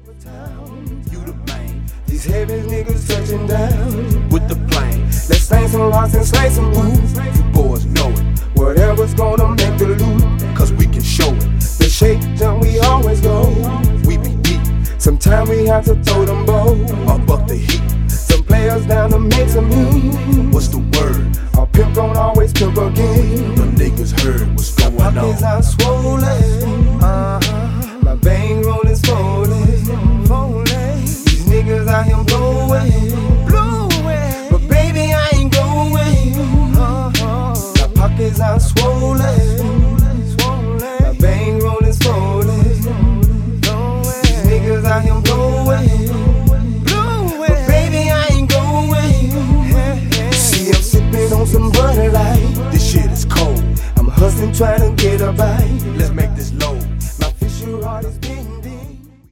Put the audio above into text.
You the main. These heavy niggas touching down With the plane. Let's slang some rocks and slay some moves. You boys know it. Whatever's gonna make the loot. Cause we can show it. The shake jump we always go. We be deep. Sometimes we have to throw them bows. Or buck the heat. Some players down to make some heat. What's the word? Our pimp gon' always pimp again. The niggas heard what's going Pockets on. are swollen. My vein rollin' swollen. These niggas out here blowin'. But baby, I ain't going. My pockets are swollen. My vein rollin' swollen. These niggas out here blowin'. But baby, I ain't going. See, I'm sippin' on some Bud Light. This shit is cold. I'm hustling, trying to get a bite. Let's make